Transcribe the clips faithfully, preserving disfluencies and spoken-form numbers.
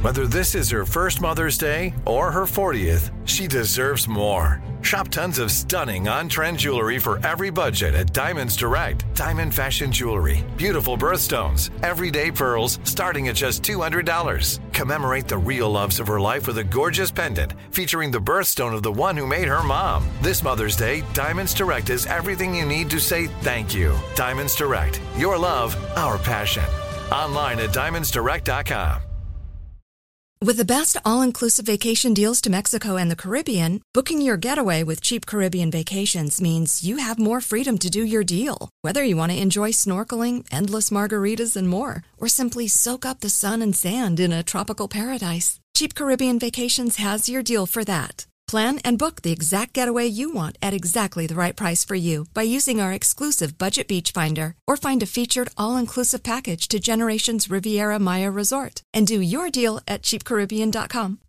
Whether this is her first Mother's Day or her fortieth, she deserves more. Shop tons of stunning on-trend jewelry for every budget at Diamonds Direct. Diamond fashion jewelry, beautiful birthstones, everyday pearls starting at just two hundred dollars. Commemorate the real loves of her life with a gorgeous pendant featuring the birthstone of the one who made her mom. This Mother's Day, Diamonds Direct is everything you need to say thank you. Diamonds Direct, your love, our passion. Online at diamonds direct dot com. With the best all-inclusive vacation deals to Mexico and the Caribbean, booking your getaway with Cheap Caribbean Vacations means you have more freedom to do your deal. Whether you want to enjoy snorkeling, endless margaritas, and more, or simply soak up the sun and sand in a tropical paradise, Cheap Caribbean Vacations has your deal for that. Plan and book the exact getaway you want at exactly the right price for you by using our exclusive Budget Beach Finder, or find a featured all-inclusive package to Generations Riviera Maya Resort and do your deal at cheap caribbean dot com.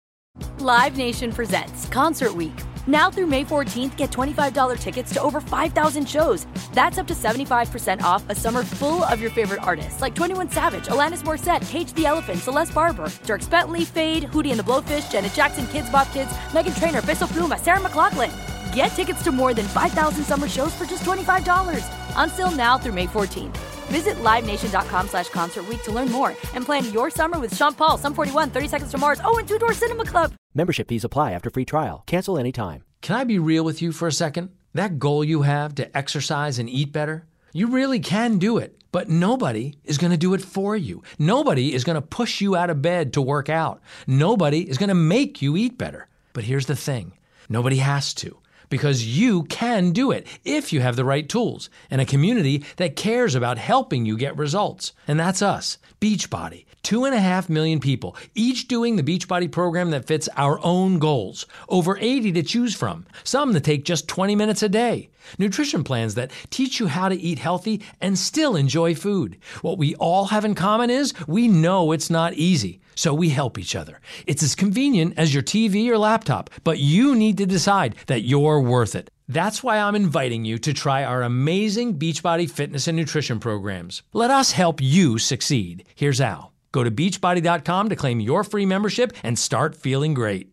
Live Nation presents Concert Week. Now through May fourteenth, get twenty-five dollars tickets to over five thousand shows. That's up to seventy-five percent off a summer full of your favorite artists like twenty-one Savage, Alanis Morissette, Cage the Elephant, Celeste Barber, Dierks Bentley, Fade, Hootie and the Blowfish, Janet Jackson, Kids Bop Kids, Meghan Trainor, Peso Pluma, Sarah McLachlan. Get tickets to more than five thousand summer shows for just twenty-five dollars. On sale now through May fourteenth. Visit livenation.com slash concert week to learn more and plan your summer with Sean Paul, Sum forty-one, thirty Seconds to Mars, oh, and Two Door Cinema Club. Membership fees apply after free trial. Cancel anytime. Can I be real with you for a second? That goal you have to exercise and eat better, you really can do it, but nobody is going to do it for you. Nobody is going to push you out of bed to work out. Nobody is going to make you eat better. But here's the thing. Nobody has to. Because you can do it if you have the right tools and a community that cares about helping you get results. And that's us, Beachbody. Two and a half million people, each doing the Beachbody program that fits our own goals. Over eighty to choose from, some that take just twenty minutes a day. Nutrition plans that teach you how to eat healthy and still enjoy food. What we all have in common is we know it's not easy, so we help each other. It's as convenient as your T V or laptop, but you need to decide that you're worth it. That's why I'm inviting you to try our amazing Beachbody fitness and nutrition programs. Let us help you succeed. Here's how. Go to beachbody dot com to claim your free membership and start feeling great.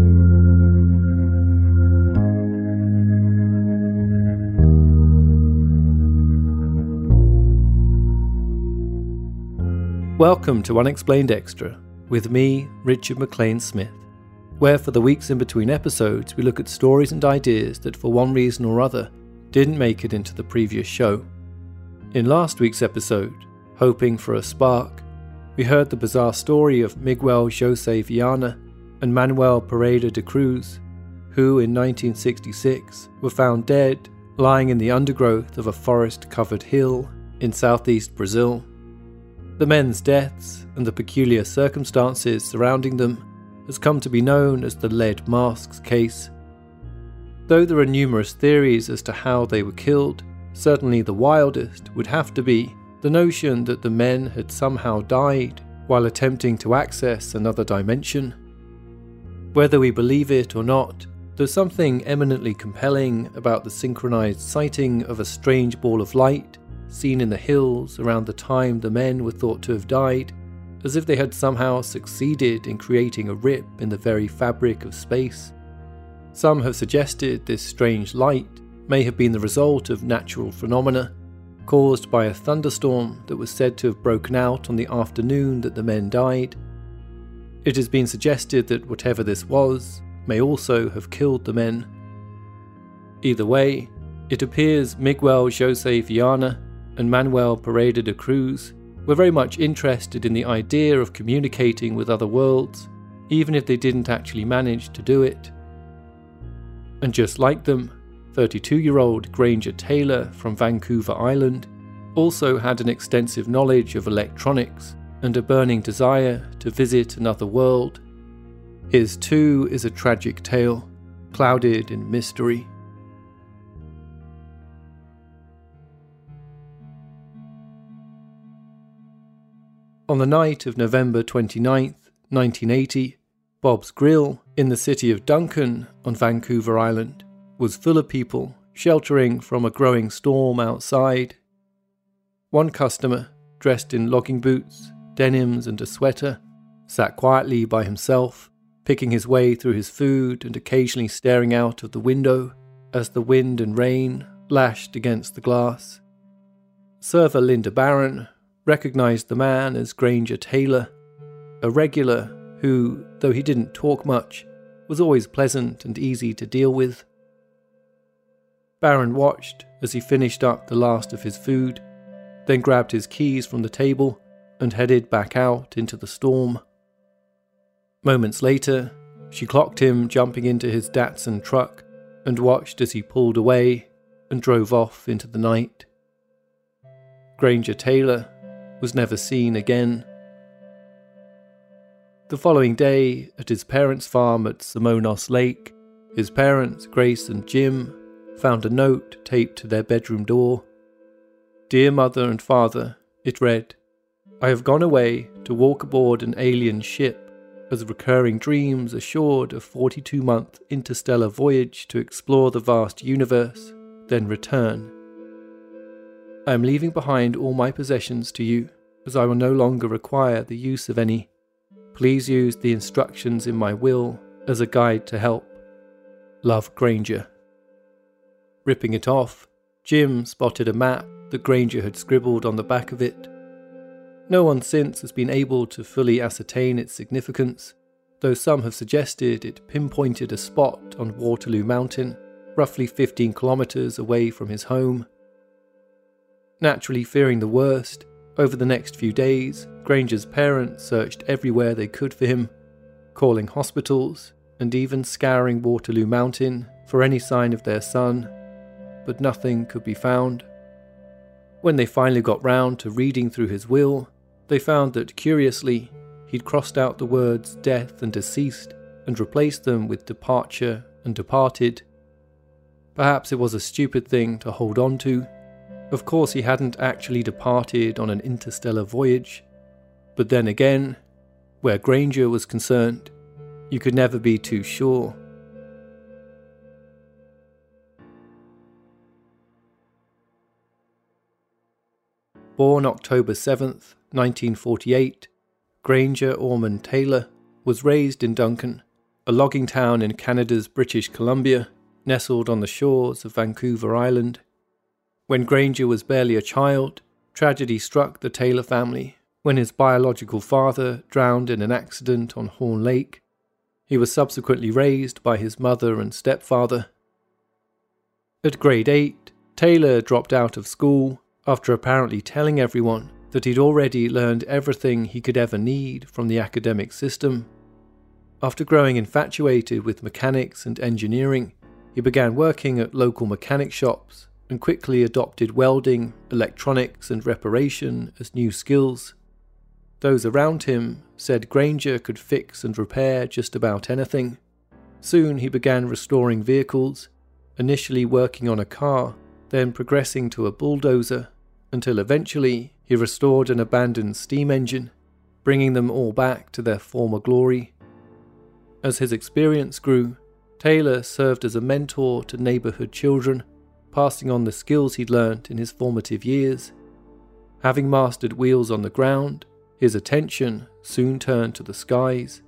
Welcome to Unexplained Extra, with me, Richard McLean Smith, where for the weeks in between episodes we look at stories and ideas that for one reason or other didn't make it into the previous show. In last week's episode, Hoping for a Spark, we heard the bizarre story of Miguel Jose Viana and Manuel Pereira de Cruz, who in nineteen sixty-six were found dead lying in the undergrowth of a forest-covered hill in southeast Brazil. The men's deaths and the peculiar circumstances surrounding them has come to be known as the Lead Masks case. Though there are numerous theories as to how they were killed, certainly the wildest would have to be the notion that the men had somehow died while attempting to access another dimension. Whether we believe it or not, there's something eminently compelling about the synchronized sighting of a strange ball of light seen in the hills around the time the men were thought to have died, as if they had somehow succeeded in creating a rip in the very fabric of space. Some have suggested this strange light may have been the result of natural phenomena, caused by a thunderstorm that was said to have broken out on the afternoon that the men died. It has been suggested that whatever this was may also have killed the men. Either way, it appears Miguel Jose Viana and Manuel Pereira de Cruz were very much interested in the idea of communicating with other worlds, even if they didn't actually manage to do it. And just like them, thirty-two-year-old Granger Taylor from Vancouver Island also had an extensive knowledge of electronics and a burning desire to visit another world. His too is a tragic tale, clouded in mystery. On the night of November twenty-ninth, nineteen eighty, Bob's Grill in the city of Duncan on Vancouver Island was full of people sheltering from a growing storm outside. One customer, dressed in logging boots, denims and a sweater, sat quietly by himself, picking his way through his food and occasionally staring out of the window as the wind and rain lashed against the glass. Server Linda Barron recognised the man as Granger Taylor, a regular who, though he didn't talk much, was always pleasant and easy to deal with. Barron watched as he finished up the last of his food, then grabbed his keys from the table and headed back out into the storm. Moments later, she clocked him jumping into his Datsun truck and watched as he pulled away and drove off into the night. Granger Taylor was never seen again. The following day, at his parents' farm at Simonos Lake, his parents, Grace and Jim, found a note taped to their bedroom door. "Dear Mother and Father," it read, "I have gone away to walk aboard an alien ship, as recurring dreams assured a forty-two-month interstellar voyage to explore the vast universe, then return. I am leaving behind all my possessions to you, as I will no longer require the use of any. Please use the instructions in my will as a guide to help. Love, Granger." Ripping it off, Jim spotted a map that Granger had scribbled on the back of it. No one since has been able to fully ascertain its significance, though some have suggested it pinpointed a spot on Waterloo Mountain, roughly fifteen kilometres away from his home. Naturally fearing the worst, over the next few days, Granger's parents searched everywhere they could for him, calling hospitals and even scouring Waterloo Mountain for any sign of their son, but nothing could be found. When they finally got round to reading through his will, they found that, curiously, he'd crossed out the words death and deceased and replaced them with departure and departed. Perhaps it was a stupid thing to hold on to. Of course he hadn't actually departed on an interstellar voyage, but then again, where Granger was concerned, you could never be too sure. Born October seventh, nineteen forty-eight, Granger Ormond Taylor was raised in Duncan, a logging town in Canada's British Columbia, nestled on the shores of Vancouver Island. When Granger was barely a child, tragedy struck the Taylor family when his biological father drowned in an accident on Horn Lake. He was subsequently raised by his mother and stepfather. At grade eight, Taylor dropped out of school after apparently telling everyone that he'd already learned everything he could ever need from the academic system. After growing infatuated with mechanics and engineering, he began working at local mechanic shops and quickly adopted welding, electronics and reparation as new skills. Those around him said Granger could fix and repair just about anything. Soon he began restoring vehicles, initially working on a car, then progressing to a bulldozer, until eventually he restored an abandoned steam engine, bringing them all back to their former glory. As his experience grew, Taylor served as a mentor to neighbourhood children, passing on the skills he'd learnt in his formative years. Having mastered wheels on the ground, his attention soon turned to the skies.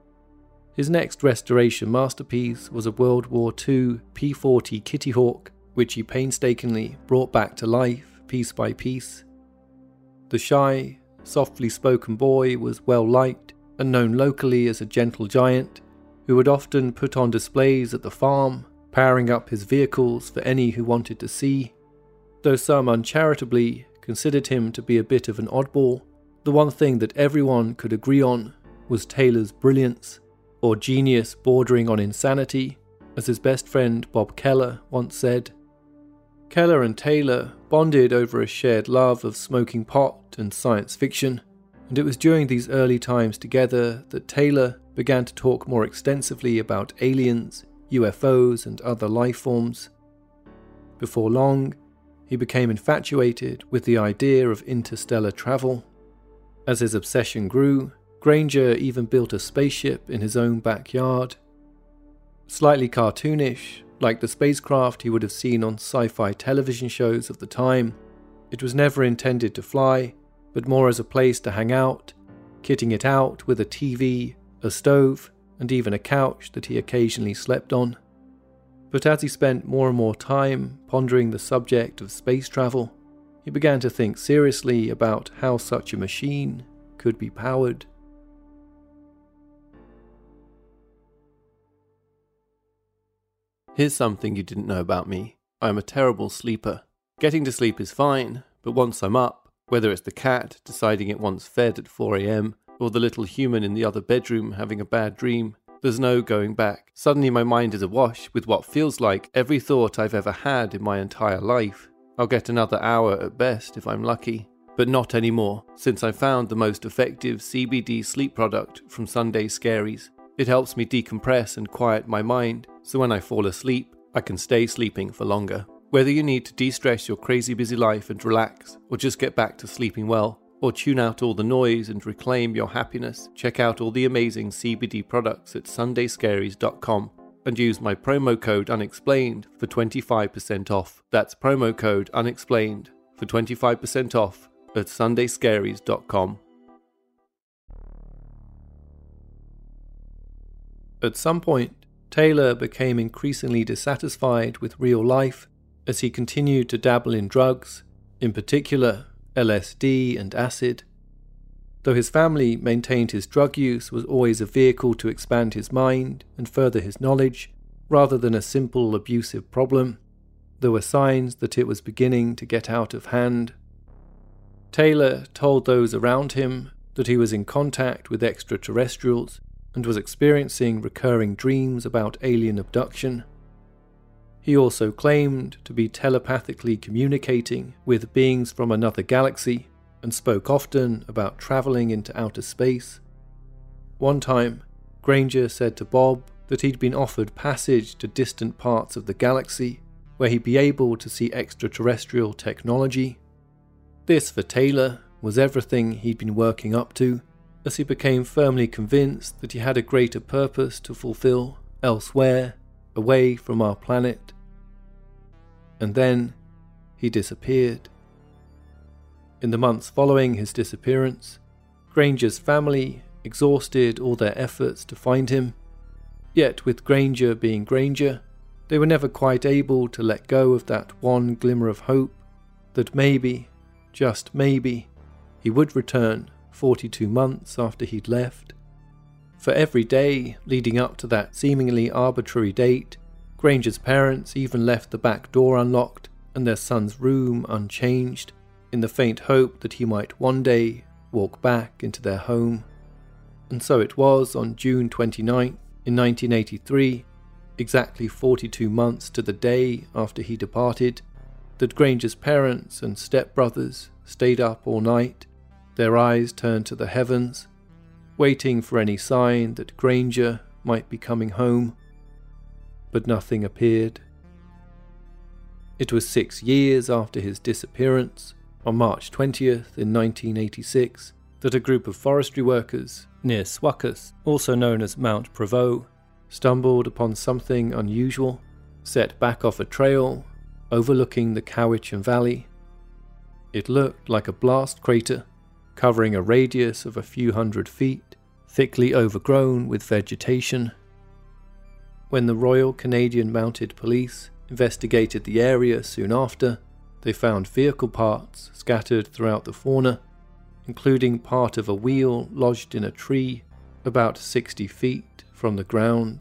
His next restoration masterpiece was a World War Two P forty Kitty Hawk, which he painstakingly brought back to life piece by piece. The shy, softly spoken boy was well liked and known locally as a gentle giant who would often put on displays at the farm, powering up his vehicles for any who wanted to see. Though some uncharitably considered him to be a bit of an oddball, the one thing that everyone could agree on was Taylor's brilliance, or genius bordering on insanity, as his best friend Bob Keller once said. Keller and Taylor bonded over a shared love of smoking pot and science fiction, and it was during these early times together that Taylor began to talk more extensively about aliens, U F Os and other life forms. Before long, he became infatuated with the idea of interstellar travel. As his obsession grew, Granger even built a spaceship in his own backyard. Slightly cartoonish, like the spacecraft he would have seen on sci-fi television shows of the time, it was never intended to fly, but more as a place to hang out, kitting it out with a T V, a stove, and even a couch that he occasionally slept on. But as he spent more and more time pondering the subject of space travel, he began to think seriously about how such a machine could be powered. Here's something you didn't know about me. I'm a terrible sleeper. Getting to sleep is fine, but once I'm up, whether it's the cat deciding it wants fed at four a.m, or the little human in the other bedroom having a bad dream, there's no going back. Suddenly my mind is awash with what feels like every thought I've ever had in my entire life. I'll get another hour at best if I'm lucky, but not anymore, since I found the most effective C B D sleep product from Sunday Scaries. It helps me decompress and quiet my mind, so when I fall asleep, I can stay sleeping for longer. Whether you need to de-stress your crazy busy life and relax, or just get back to sleeping well, or tune out all the noise and reclaim your happiness, check out all the amazing C B D products at sunday scaries dot com and use my promo code UNEXPLAINED for twenty-five percent off. That's promo code UNEXPLAINED for twenty-five percent off at sunday scaries dot com. At some point, Taylor became increasingly dissatisfied with real life as he continued to dabble in drugs, in particular L S D and acid. Though his family maintained his drug use was always a vehicle to expand his mind and further his knowledge, rather than a simple abusive problem, there were signs that it was beginning to get out of hand. Taylor told those around him that he was in contact with extraterrestrials and was experiencing recurring dreams about alien abduction. He also claimed to be telepathically communicating with beings from another galaxy and spoke often about travelling into outer space. One time, Granger said to Bob that he'd been offered passage to distant parts of the galaxy where he'd be able to see extraterrestrial technology. This, for Taylor, was everything he'd been working up to, as he became firmly convinced that he had a greater purpose to fulfill elsewhere, away from our planet. And then he disappeared. In the months following his disappearance, Granger's family exhausted all their efforts to find him. Yet with Granger being Granger, they were never quite able to let go of that one glimmer of hope that maybe, just maybe, he would return forty-two months after he'd left. For every day leading up to that seemingly arbitrary date, Granger's parents even left the back door unlocked and their son's room unchanged, in the faint hope that he might one day walk back into their home. And so it was on June twenty-ninth in nineteen eighty-three, exactly forty-two months to the day after he departed, that Granger's parents and stepbrothers stayed up all night, their eyes turned to the heavens, waiting for any sign that Granger might be coming home. But nothing appeared. It was six years after his disappearance, on March twentieth in nineteen eighty-six, that a group of forestry workers near Swakos, also known as Mount Prevost, stumbled upon something unusual, set back off a trail overlooking the Cowichan Valley. It looked like a blast crater, covering a radius of a few hundred feet, thickly overgrown with vegetation. When the Royal Canadian Mounted Police investigated the area soon after, they found vehicle parts scattered throughout the fauna, including part of a wheel lodged in a tree about sixty feet from the ground.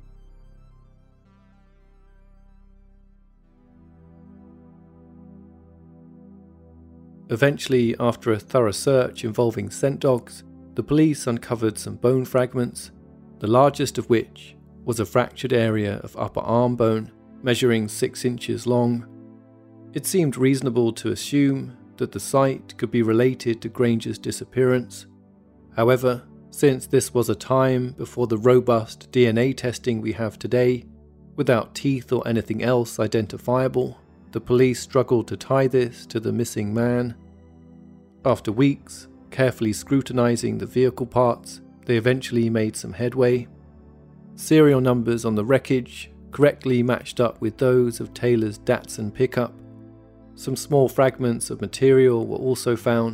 Eventually, after a thorough search involving scent dogs, the police uncovered some bone fragments, the largest of which was a fractured area of upper arm bone, measuring six inches long. It seemed reasonable to assume that the site could be related to Granger's disappearance. However, since this was a time before the robust D N A testing we have today, without teeth or anything else identifiable, the police struggled to tie this to the missing man. After weeks, carefully scrutinizing the vehicle parts, they eventually made some headway. Serial numbers on the wreckage correctly matched up with those of Taylor's Datsun pickup. Some small fragments of material were also found,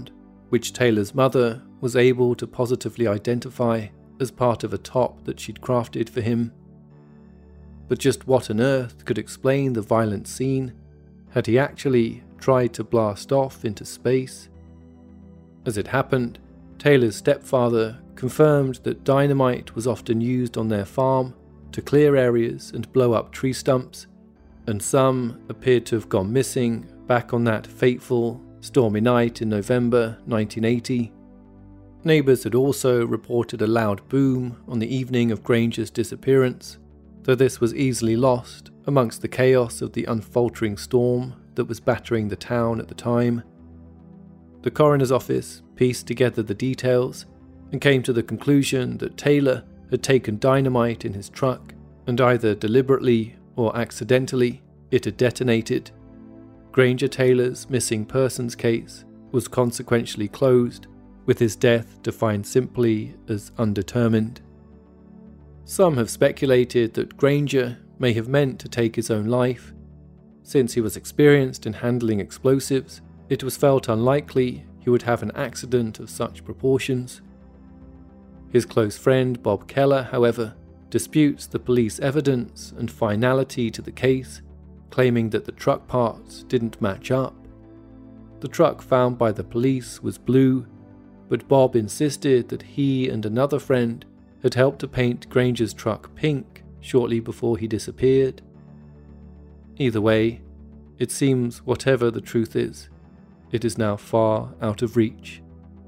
which Taylor's mother was able to positively identify as part of a top that she'd crafted for him. But just what on earth could explain the violent scene? Had he actually tried to blast off into space? As it happened, Taylor's stepfather confirmed that dynamite was often used on their farm to clear areas and blow up tree stumps, and some appeared to have gone missing back on that fateful, stormy night in November nineteen eighty. Neighbours had also reported a loud boom on the evening of Granger's disappearance, though this was easily lost amongst the chaos of the unfaltering storm that was battering the town at the time. The coroner's office pieced together the details and came to the conclusion that Taylor had taken dynamite in his truck, and either deliberately or accidentally it had detonated. Granger Taylor's missing persons case was consequentially closed, with his death defined simply as undetermined. Some have speculated that Granger may have meant to take his own life. Since he was experienced in handling explosives, it was felt unlikely he would have an accident of such proportions. His close friend Bob Keller, however, disputes the police evidence and finality to the case, claiming that the truck parts didn't match up. The truck found by the police was blue, but Bob insisted that he and another friend had helped to paint Granger's truck pink shortly before he disappeared. Either way, it seems whatever the truth is, it is now far out of reach.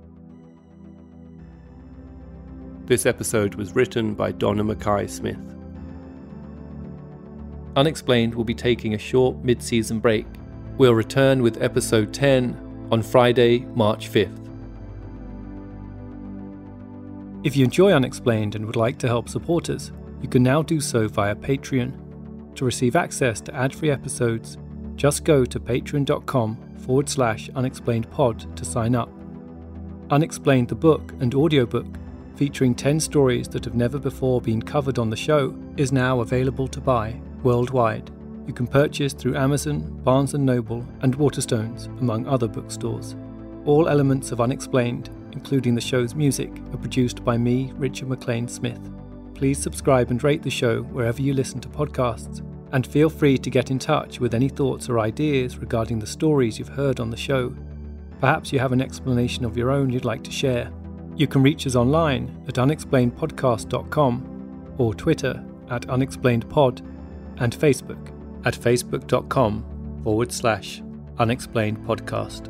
This episode was written by Donna Mackay Smith. Unexplained will be taking a short mid-season break. We'll return with episode ten on Friday, March fifth. If you enjoy Unexplained and would like to help support us, you can now do so via Patreon. To receive access to ad-free episodes, just go to patreon.com forward slash unexplained pod to sign up. Unexplained the book and audiobook, featuring ten stories that have never before been covered on the show, is now available to buy worldwide. You can purchase through Amazon, Barnes and Noble, and Waterstones, among other bookstores. All elements of Unexplained, including the show's music, are produced by me, Richard McLean Smith. Please subscribe and rate the show wherever you listen to podcasts, and feel free to get in touch with any thoughts or ideas regarding the stories you've heard on the show. Perhaps you have an explanation of your own you'd like to share. You can reach us online at unexplained podcast dot com or Twitter at unexplainedpod and Facebook at facebook.com forward slash unexplained podcast.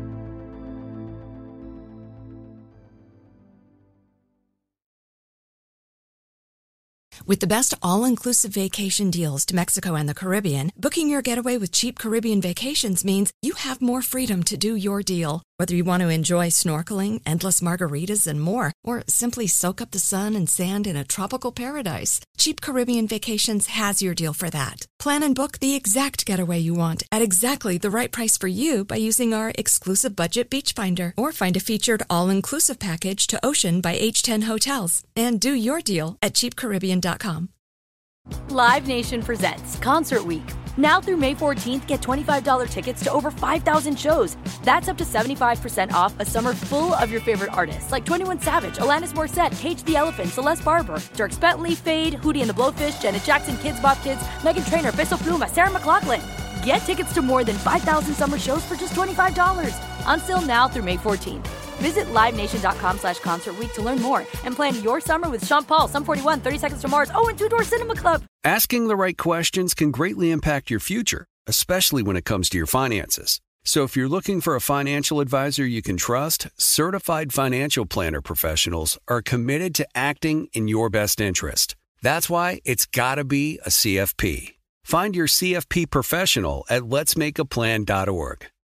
With the best all-inclusive vacation deals to Mexico and the Caribbean, booking your getaway with Cheap Caribbean Vacations means you have more freedom to do your deal. Whether you want to enjoy snorkeling, endless margaritas, and more, or simply soak up the sun and sand in a tropical paradise, Cheap Caribbean Vacations has your deal for that. Plan and book the exact getaway you want at exactly the right price for you by using our exclusive budget beach finder, or find a featured all-inclusive package to Ocean by H ten Hotels and do your deal at cheap caribbean dot com. Live Nation presents Concert Week. Now through May fourteenth, get twenty-five dollars tickets to over five thousand shows. That's up to seventy-five percent off a summer full of your favorite artists like twenty-one Savage, Alanis Morissette, Cage the Elephant, Celeste Barber, Dierks Bentley, Fade, Hootie and the Blowfish, Janet Jackson, Kids Bop Kids, Meghan Trainor, Peso Pluma, Sarah McLachlan. Get tickets to more than five thousand summer shows for just twenty-five dollars. Until now through May fourteenth. Visit livenation.com slash concert week to learn more and plan your summer with Sean Paul, Sum forty-one, thirty Seconds to Mars, oh, and Two Door Cinema Club. Asking the right questions can greatly impact your future, especially when it comes to your finances. So if you're looking for a financial advisor you can trust, certified financial planner professionals are committed to acting in your best interest. That's why it's got to be a C F P. Find your C F P professional at lets make a plan dot org.